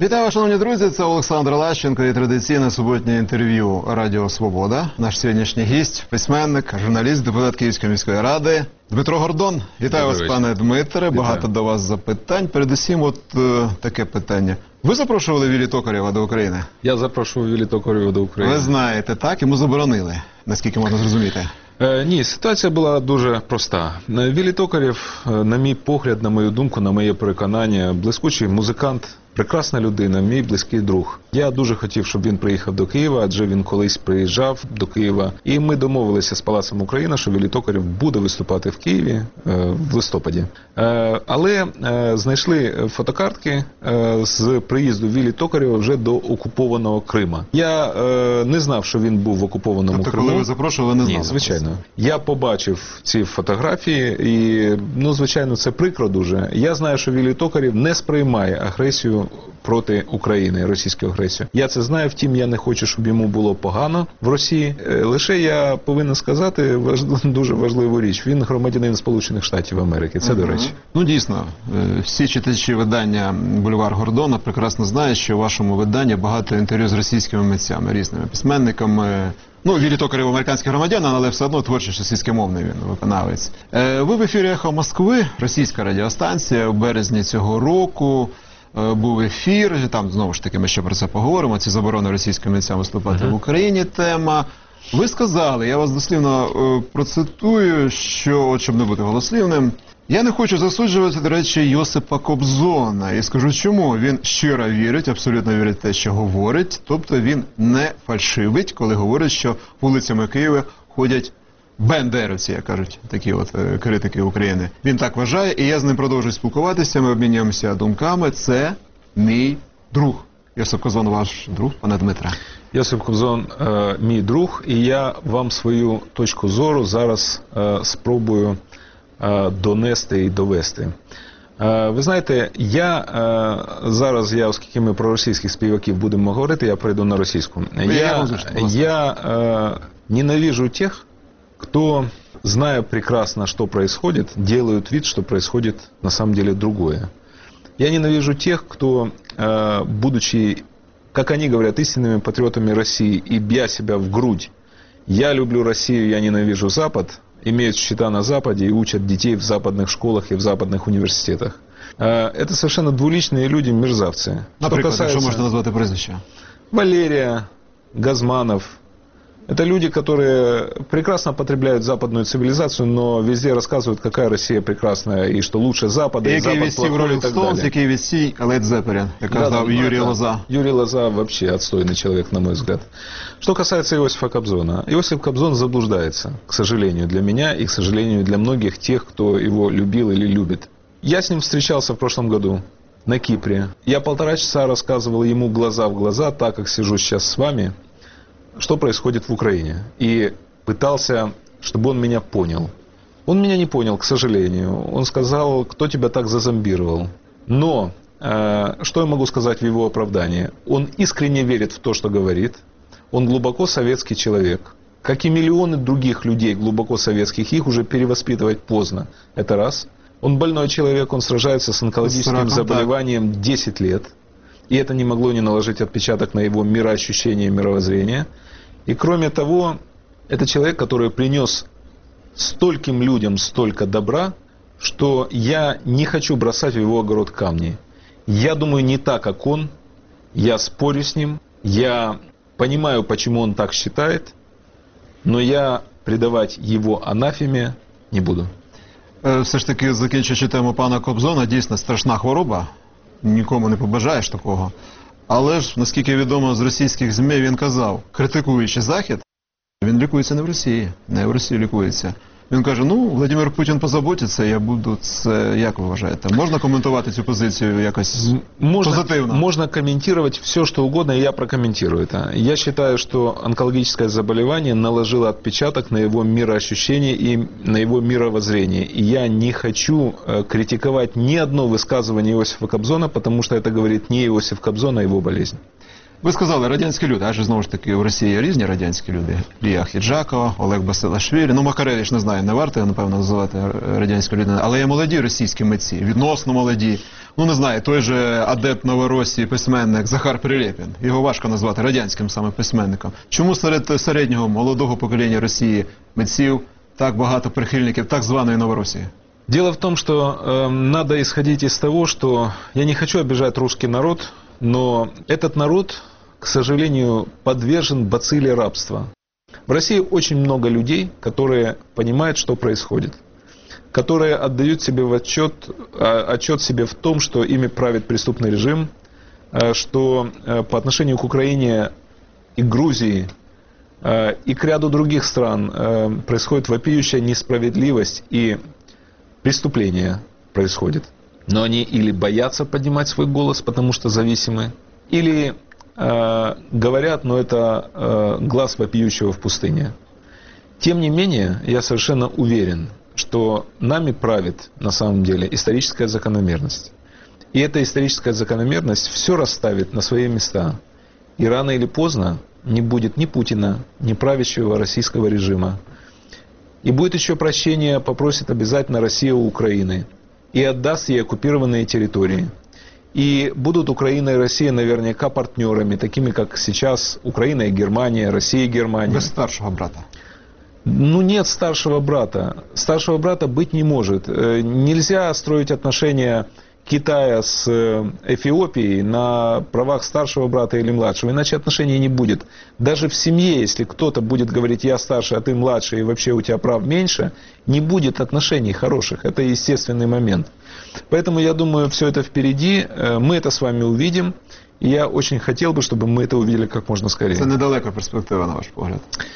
Вітаю, шановні друзі, це Олександр Лащенко і традиційне суботнє інтерв'ю Радіо Свобода. Наш сьогоднішній гість, письменник, журналіст, депутат Київської міської ради Дмитро Гордон. Вітаю вас, пане Дмитре, багато до вас запитань. Передусім, таке питання. Ви запрошували Віллі Токарєва до України? Я запрошував Віллі Токарєва до України. Ви знаєте, так? Йому заборонили, наскільки можна зрозуміти. Ні, ситуація була дуже проста. Віллі Токарєв, на мій погляд, на мою думку, на моє переконання, блискучий музикант, прекрасна людина, мій близький друг. Я дуже хотів, щоб він приїхав до Києва, адже він колись приїжджав до Києва. І ми домовилися з Палацом Україна, що Віллі Токарєв буде виступати в Києві в листопаді. Але знайшли фотокартки з приїзду Віллі Токарєва вже до окупованого Крима. Я не знав, що він був в окупованому Криму. Коли ви запрошували, не знали? Ні, звичайно. Я побачив ці фотографії і, звичайно, це прикро дуже. Я знаю, що Віллі Токарєв не сприймає агресію проти України, російську агресію. Я це знаю, втім, я не хочу, щоб йому було погано в Росії. Лише я повинен сказати дуже важливу річ. Він громадянин Сполучених Штатів Америки. Це до речі. Ну, дійсно, всі читачі видання «Бульвар Гордона» прекрасно знають, що у вашому виданні багато інтерв'ю з російськими митцями, різними письменниками. Ну, Віллі Токарєв американський громадянин, але все одно творчий російськомовний він виконавець. Ви в ефірі «Ехо Москви», російська радіостанція, в березні цього року. Був ефір, там знову ж таки ми ще про це поговоримо, ці заборони російським митцям виступати в Україні тема. Ви сказали, я вас дослівно процитую, що, щоб не бути голослівним, я не хочу засуджувати, до речі, Йосипа Кобзона. І скажу чому. Він щиро вірить, абсолютно вірить в те, що говорить. Тобто він не фальшивить, коли говорить, що вулицями Києва ходять бендерівці, як кажуть такі критики України. Він так вважає, і я з ним продовжую спілкуватися, ми обмінюємося думками. Це мій друг. Йосип Кобзон ваш друг, пане Дмитре? Йосип Кобзон мій друг, і я вам свою точку зору зараз спробую донести і довести. Ви знаєте, оскільки ми про російських співаків будемо говорити, я перейду на російську. Я ненавижу тих, кто, зная прекрасно, что происходит, делают вид, что происходит на самом деле другое. Я ненавижу тех, кто, будучи, как они говорят, истинными патриотами России и бья себя в грудь, я люблю Россию, я ненавижу Запад, имеют счета на Западе и учат детей в западных школах и в западных университетах. Это совершенно двуличные люди, мерзавцы. Например, что можно назвать прозвище? Валерия, Газманов. Это люди, которые прекрасно потребляют западную цивилизацию, но везде рассказывают, какая Россия прекрасная, и что лучше Запада, и Запад плохой, и так далее. Який висій Лед Зеппелін, як казав Юрий Лоза. Юрий Лоза вообще отстойный человек, на мой взгляд. Что касается Иосифа Кобзона. Иосиф Кобзон заблуждается, к сожалению, для меня и, к сожалению, для многих тех, кто его любил или любит. Я с ним встречался в прошлом году на Кипре. Я 1,5 часа рассказывал ему глаза в глаза, так как сижу сейчас с вами, что происходит в Украине. И пытался, чтобы он меня понял. Он меня не понял, к сожалению. Он сказал, кто тебя так зазомбировал. Но, что я могу сказать в его оправдании? Он искренне верит в то, что говорит. Он глубоко советский человек. Как и миллионы других людей глубоко советских, их уже перевоспитывать поздно. Это раз. Он больной человек, он сражается с онкологическим заболеванием 10 лет. И это не могло не наложить отпечаток на его мироощущение и мировоззрение. И кроме того, это человек, который принес стольким людям столько добра, что я не хочу бросать в его огород камни. Я думаю не так, как он. Я спорю с ним. Я понимаю, почему он так считает. Но я предавать его анафеме не буду. Все ж таки, закінчуючи тему пана Кобзона, дійсно страшна хвороба. Нікому не побажаєш такого. Але ж, наскільки відомо з російських ЗМІ, він казав, критикуючи Захід, він лікується не в Росії, не в Росії лікується. Він каже, Владимир Путін позаботиться, я буду це, як ви вважаєте? Можна коментувати цю позицію якось позитивно? Можно комментировать все, что угодно, и я прокомментирую это. Я считаю, что онкологическое заболевание наложило отпечаток на его мироощущение и на его мировоззрение. И я не хочу критиковать ни одно высказывание Иосифа Кобзона, потому что это говорит не Иосиф Кобзон, а его болезнь. Ви сказали, радянські люди, адже знову ж таки в Росії є різні радянські люди. Лія Ахіджакова, Олег Басилашвілі, ну Макаревич, не знаю, не варто, напевно, називати радянською людиною, але є молоді російські митці, відносно молоді. Ну не знаю, той же адепт Новоросії, письменник Захар Прилєпін, його важко назвати радянським саме письменником. Чому серед середнього молодого покоління Росії митців так багато прихильників так званої Новоросії? Дело в том, что надо исходить из того, что я не хочу обижать русский народ, но этот народ, к сожалению, подвержен бацилле рабства. В России очень много людей, которые понимают, что происходит, которые отдают себе отчет себе в том, что ими правит преступный режим, что по отношению к Украине и Грузии и к ряду других стран происходит вопиющая несправедливость и преступления происходит. Но они или боятся поднимать свой голос, потому что зависимы, или говорят, но это глаз вопиющего в пустыне. Тем не менее, я совершенно уверен, что нами правит на самом деле историческая закономерность. И эта историческая закономерность все расставит на свои места. И рано или поздно не будет ни Путина, ни правящего российского режима. И будет еще прощение, попросит обязательно Россия у Украины. И отдаст ей оккупированные территории. И будут Украина и Россия наверняка партнерами, такими как сейчас Украина и Германия, Россия и Германия. Без старшего брата. Ну нет старшего брата. Старшего брата быть не может. Нельзя строить отношения Китая с Эфиопией на правах старшего брата или младшего, иначе отношений не будет. Даже в семье, если кто-то будет говорить «я старше, а ты младше, и вообще у тебя прав меньше», не будет отношений хороших. Это естественный момент. Поэтому я думаю, все это впереди, мы это с вами увидим, и я очень хотел бы, чтобы мы это увидели как можно скорее. Это недалека перспектива, на ваш погляд.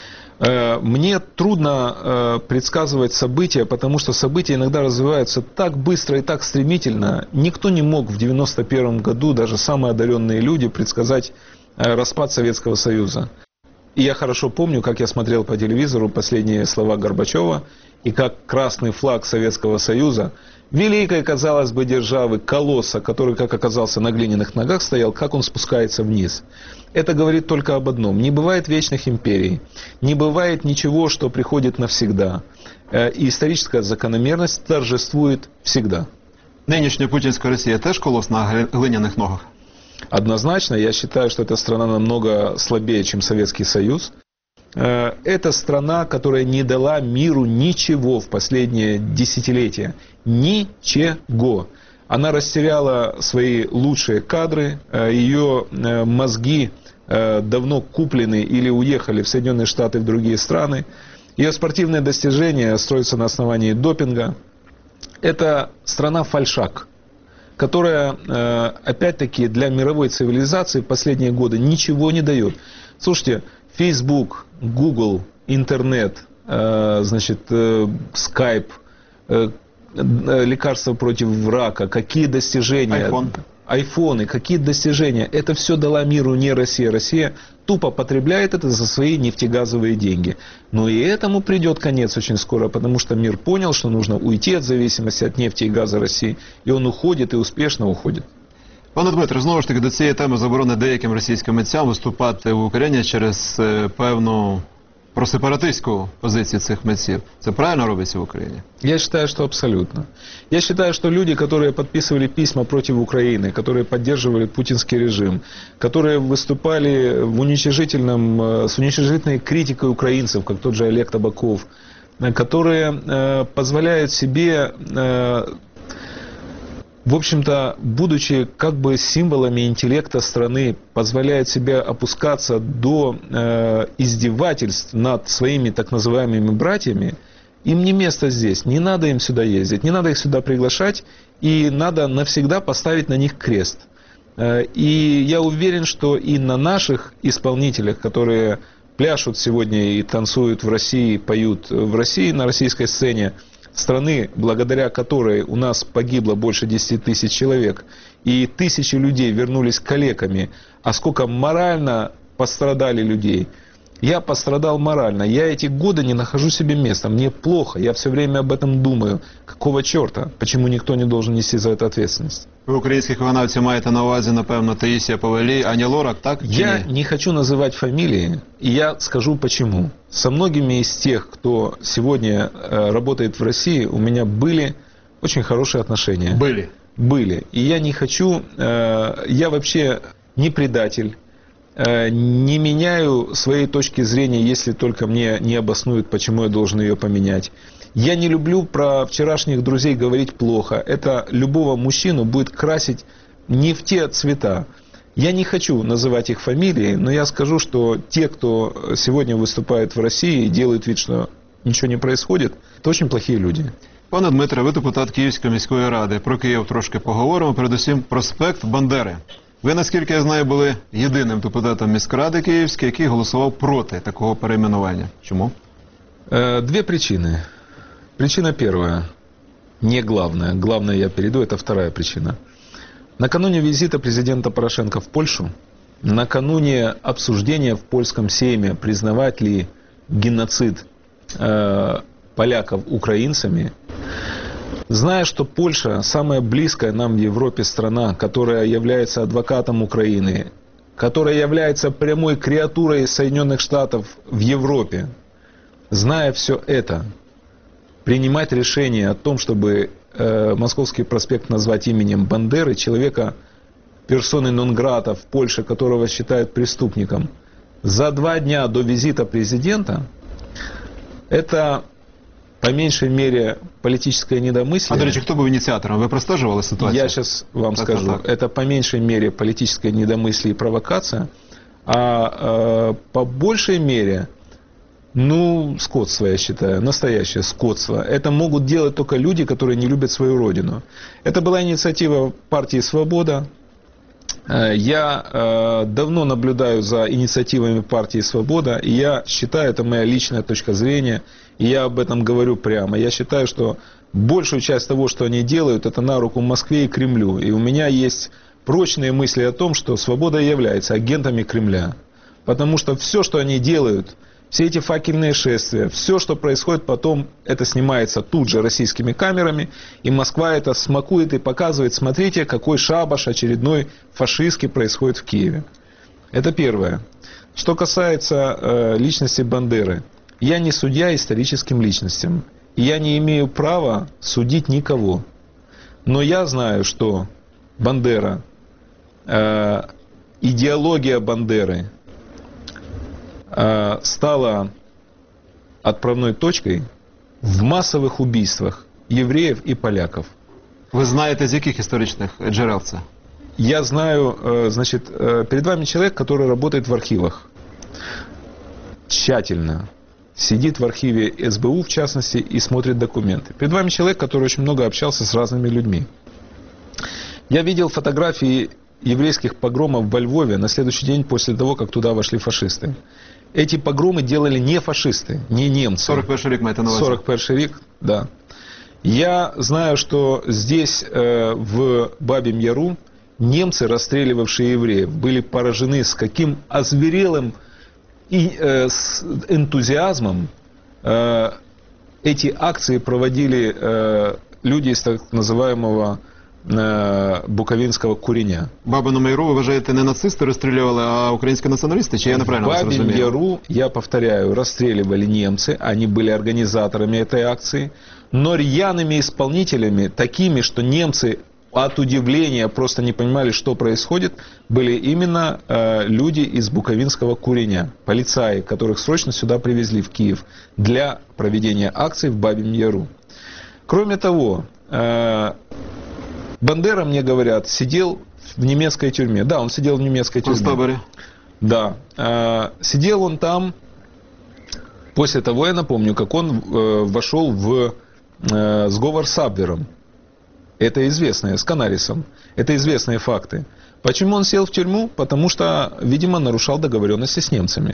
Мне трудно предсказывать события, потому что события иногда развиваются так быстро и так стремительно. Никто не мог в 1991 году, даже самые одаренные люди, предсказать распад Советского Союза. И я хорошо помню, как я смотрел по телевизору последние слова Горбачева, и как красный флаг Советского Союза, великой, казалось бы, державы, колосса, который, как оказался, на глиняных ногах стоял, как он спускается вниз. Это говорит только об одном. Не бывает вечных империй, не бывает ничего, что приходит навсегда. И историческая закономерность торжествует всегда. Нинішня путінська Росія теж колос на глиняних ногах? Однозначно, я считаю, что эта страна намного слабее, чем Советский Союз. Это страна, которая не дала миру ничего в последние десятилетия. Ничего. Она растеряла свои лучшие кадры, ее мозги давно куплены или уехали в Соединенные Штаты и в другие страны. Ее спортивные достижения строятся на основании допинга. Это страна-фальшак, которая, опять-таки, для мировой цивилизации в последние годы ничего не дает. Слушайте, Facebook, Google, интернет, значит, Skype, лекарства против рака, какие достижения, айфоны, какие достижения, это все дала миру не Россия. Россия тупо потребляет это за свои нефтегазовые деньги. Но и этому придет конец очень скоро, потому что мир понял, что нужно уйти от зависимости от нефти и газа России, и он уходит и успешно уходит. Пане Дмитре, знову ж таки, до цієї теми заборони деяким російським митцям виступати в Україні через певну просепаратистську позицію цих митців. Це правильно робиться в Україні? Я считаю, что абсолютно. Я считаю, что люди, которые подписывали письма против Украины, которые поддерживали путинский режим, которые выступали в с уничижительной критикой украинцев, как тот же Олег Табаков, которые позволяют себе, в общем-то, будучи как бы символами интеллекта страны, позволяют себе опускаться до издевательств над своими так называемыми братьями, им не место здесь, не надо им сюда ездить, не надо их сюда приглашать, и надо навсегда поставить на них крест. И я уверен, что и на наших исполнителях, которые пляшут сегодня и танцуют в России, поют в России, на российской сцене, страны, благодаря которой у нас погибло больше 10 тысяч человек, и тысячи людей вернулись калеками, а сколько морально пострадали людей. Я пострадал морально. Я эти годы не нахожу себе места. Мне плохо. Я все время об этом думаю. Какого черта? Почему никто не должен нести за это ответственность? Ви українських виконавців маєте на увазі, напевно, Таїсія Повалій, Аня Лорак, так? Чи Я ні? не хочу называть фамилии, и я скажу почему. Со многими из тех, кто сегодня работает в России, у меня были очень хорошие отношения. Были. Были. И я не хочу, я вообще не предатель, не меняю своей точки зрения, если только мне не обоснуют, почему я должен ее поменять. Я не люблю про вчерашних друзей говорить плохо. Это любого мужчину будет красить не в те цвета. Я не хочу называть их фамилии, но я скажу, что те, кто сегодня выступает в России и делают вид, что ничего не происходит, это очень плохие люди. Пане Дмитре, ви депутат Київської міської ради. Про Київ трошки поговоримо. Передусім, проспект Бандери. Ви, наскільки я знаю, були єдиним депутатом міськради Київської, який голосував проти такого перейменування. Чому? Две причины. Причина первая, не главная. Главное я перейду, это вторая причина. Накануне визита президента Порошенко в Польшу, накануне обсуждения в польском сейме, признавать ли геноцид поляков украинцами, зная, что Польша самая близкая нам в Европе страна, которая является адвокатом Украины, которая является прямой креатурой Соединенных Штатов в Европе, зная все это, принимать решение о том, чтобы Московский проспект назвать именем Бандеры, человека, персоны нон-грата в Польше, которого считают преступником, за 2 дня до визита президента, это по меньшей мере политическое А, недомыслие. до речі, хто був ініціатором? Ви простежували ситуацію? Я сейчас вам Так, скажу. так, так. Это по меньшей мере политическое недомыслие и провокация, а по большей мере, ну, скотство, я считаю, настоящее скотство. Это могут делать только люди, которые не любят свою родину. Это была инициатива партии «Свобода». Я давно наблюдаю за инициативами партии «Свобода», и я считаю, это моя личная точка зрения, и я об этом говорю прямо. Я считаю, что большую часть того, что они делают, это на руку Москве и Кремлю. И у меня есть прочные мысли о том, что «Свобода» является агентами Кремля. Потому что все, что они делают, все эти факельные шествия, все, что происходит потом, это снимается тут же российскими камерами, и Москва это смакует и показывает, смотрите, какой шабаш очередной фашистский происходит в Киеве. Это первое. Что касается личности Бандеры, я не судья историческим личностям, и я не имею права судить никого. Но я знаю, что Бандера, идеология Бандеры стала отправной точкой в массовых убийствах евреев и поляков. Ви знаєте, з яких історичних джерел це? Я знаю, значит, перед вами человек, который работает в архивах. Тщательно. Сидит в архиве СБУ, в частности, и смотрит документы. Перед вами человек, который очень много общался с разными людьми. Я видел фотографии еврейских погромов во Львове на следующий день после того, как туда вошли фашисты. Эти погромы делали не фашисты, не немцы. 41 рік маєте на увазі? 41 рік, да. Я знаю, что здесь, в Бабьем Яру, немцы, расстреливавшие евреев, были поражены, с каким озверелым и с энтузиазмом эти акции проводили люди из так называемого буковинского куреня. Бабину Яру, ви вважаєте, не нацисти розстрілювали, а українські націоналісти? Чи я неправильно вас В Бабьем розумію? Яру, я повторяю, расстреливали немцы, они были организаторами этой акции, но рьяными исполнителями, такими, что немцы от удивления просто не понимали, что происходит, были именно люди из буковинского куреня, полицаи, которых срочно сюда привезли в Киев для проведения акций в Бабьем Яру. Кроме того, Бандера, мне говорят, сидел в немецкой тюрьме. Да, он сидел в немецкой В тюрьме. концтаборі? Да. Сидел он там после того, я напомню, как он вошел в сговор с Абвером. Это известное, с Канарисом. Это известные факты. Почему он сел в тюрьму? Потому что, видимо, нарушал договоренности с немцами.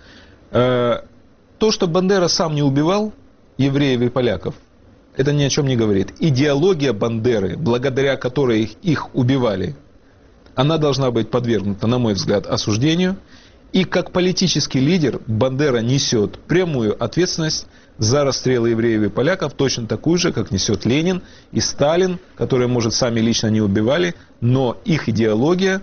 То, что Бандера сам не убивал евреев и поляков, это ни о чем не говорит. Идеология Бандеры, благодаря которой их убивали, она должна быть подвергнута, на мой взгляд, осуждению. И как политический лидер Бандера несет прямую ответственность за расстрелы евреев и поляков, точно такую же, как несет Ленин и Сталин, которые, может, сами лично не убивали, но их идеология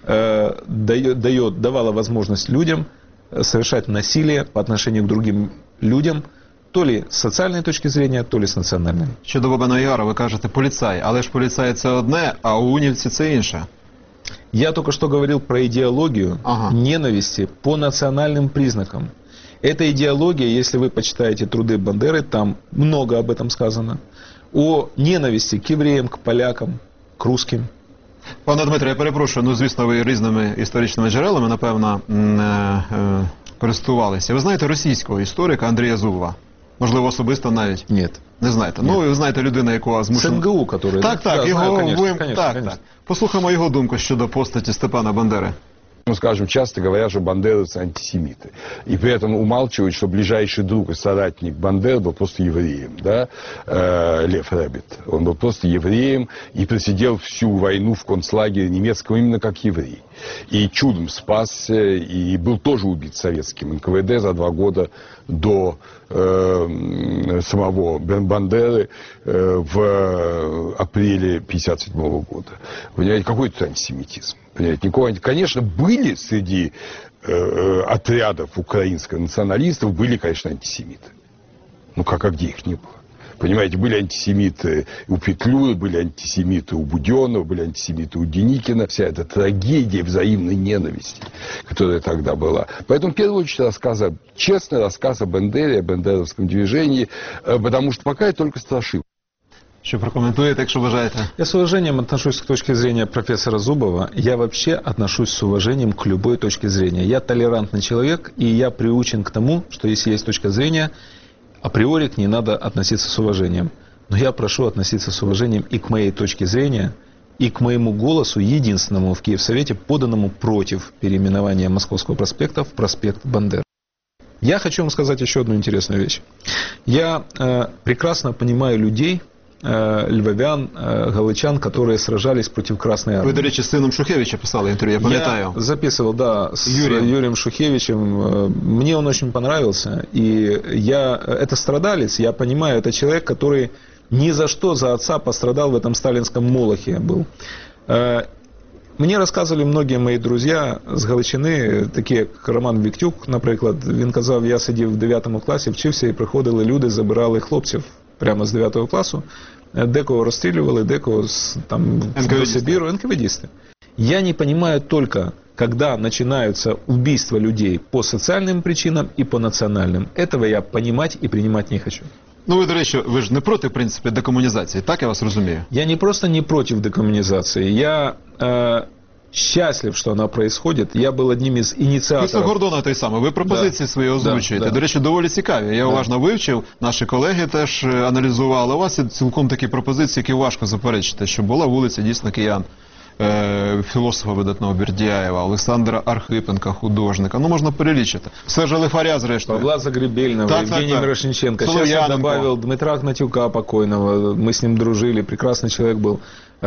давала возможность людям совершать насилие по отношению к другим людям, то ли з соціальної точки зрення, то ли з національної. Щодо Бабина Яра, ви кажете поліцай, але ж поліцай це одне, а УНівці це інше. Я только что говорил про идеологию ненависти по национальным признакам. Эта идеология, если вы почитаете труды Бандеры, там много об этом сказано. О ненависти к евреям, к полякам, к русским. Пане Дмитре, я перепрошую, ну, звісно, ви різними історичними джерелами, напевно, користувалися. Ви знаєте російського історика Андрія Зубова? Можливо, особисто навіть? Ні. Не знаєте. Ну, ви знаєте людину, яку змушено... СНГУ, который... Так, да, його... знаю, конечно. Послухаємо його думку щодо постаті Степана Бандери. Ну, скажем, часто говорят, что бандеровцы антисемиты. И при этом умалчивают, что ближайший друг и соратник Бандеры был просто евреем. Да? Лев Ребет. Он был просто евреем и просидел всю войну в концлагере немецком именно как еврей. И чудом спасся, и был тоже убит советским НКВД за 2 года до самого Бандеры в апреле 1957 года. Понимаете, какой это антисемитизм? Понимаете, никакого... Конечно, были среди отрядов украинских националистов, были, конечно, антисемиты. Ну, как, а где их не было? Понимаете, были антисемиты у Петлюры, были антисемиты у Буденова, были антисемиты у Деникина. Вся эта трагедия взаимной ненависти, которая тогда была. Поэтому, в первую очередь, честный рассказ о Бандере, о бандеровском движении, потому что пока это только страшилка. Что прокомментуете, якщо вважаєте? Я с уважением отношусь к точке зрения профессора Зубова. Я вообще отношусь с уважением к любой точке зрения. Я толерантный человек, и я приучен к тому, что если есть точка зрения, априори к ней надо относиться с уважением. Но я прошу относиться с уважением и к моей точке зрения, и к моему голосу, единственному в Киевсовете, поданному против переименования Московского проспекта в проспект Бандеры. Я хочу вам сказать еще одну интересную вещь. Я прекрасно понимаю людей, львовян, галичан, которые сражались против Красной Армии. Ви, до речі, з сином Шухевича писали интервью, я пам'ятаю. Я записывал, да, с Юрием Шухевичем. Мне он очень понравился. И это страдалец, я понимаю, это человек, который ни за что за отца пострадал в этом сталинском молохе был. Мені розказували многі мої друзі з Галичини, такі як Роман Віктюк, наприклад. Він казав, я сидів в 9 класі, вчився, і приходили люди, забирали хлопців прямо з 9 класу. Декого розстрілювали, декого там до Сибиру, НКВДисты. Я не понимаю только, когда начинаются убийства людей по социальным причинам и по национальным. Этого я понимать и принимать не хочу. Ну, ви, до речі, ви ж не проти, в принципі, декомунізації, так я вас розумію? Я не просто не против декоммунизации, я счастлив, что она происходит. Я был одним из ініціаторів. Після Гордона той самий. Ви пропозиції свої озвучуєте. До речі, доволі цікаві. Я уважно вивчив, наші колеги теж аналізували. У вас є цілком такі пропозиції, які важко заперечити, що була вулиця дійсно киян. Філософа видатного Бердяєва, Олександра Архипенка, художника. Ну, можна перелічити. Сержа Лифаря, зрештою. Павла Загребельного, Евгения Мирошниченко. Сейчас я добавил Дмитра Гнатюка покойного. Мы с ним дружили, прекрасный человек был.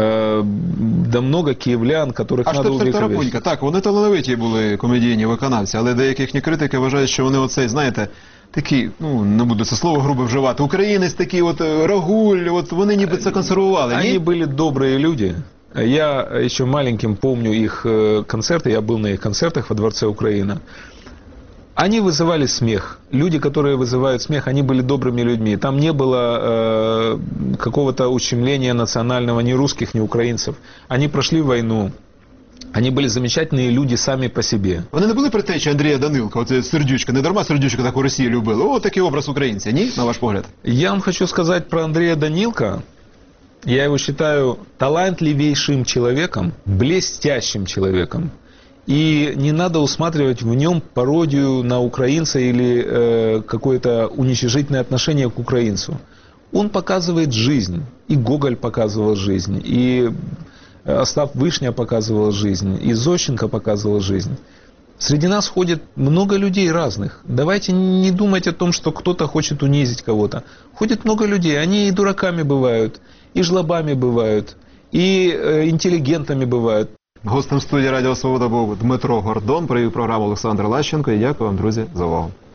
Да много київлян, которых надо увековечити. Так, вони талановиті були комедійні виконавці, але деякі їхні критики вважають, що вони оцей, знаєте, такі, ну, не буду це слово грубо вживати, українець такий, от Рагуль, от вони ніби це консервували. Они были добрые люди. Я еще маленьким помню их концерты, я был на их концертах во Дворце Украина. Они вызывали смех. Люди, которые вызывают смех, они были добрыми людьми. Там не было какого-то ущемления национального ни русских, ни украинцев. Они прошли войну. Они были замечательные люди сами по себе. Вони не були предтечі Андрія Данилка, оце Сердючка, не дарма Сердючка так у Росії любили. О, такий образ українця, ні, на ваш погляд? Я вам хочу сказать про Андрея Данилка. Я его считаю талантливейшим человеком, блестящим человеком. И не надо усматривать в нем пародию на украинца или какое-то уничижительное отношение к украинцу. Он показывает жизнь. И Гоголь показывал жизнь, и Остап Вышня показывал жизнь, и Зощенко показывал жизнь. Среди нас ходит много людей разных. Давайте не думать о том, что кто-то хочет унизить кого-то. Ходит много людей, они и дураками бывают, и жлобами бывают, и интеллигентами бывают. Гостем студії Радіо Свобода був Дмитро Гордон, провів програму Олександр Лащенко. І дякую вам, друзі, за увагу.